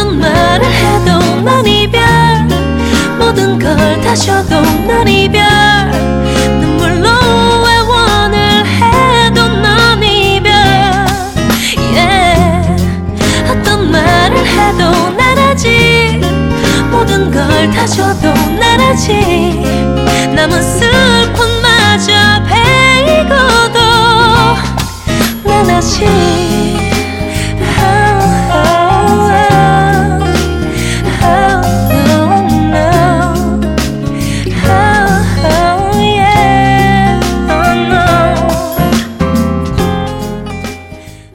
어떤 말을 해도 난 이별 모든 걸 다 쉬어도 난 이별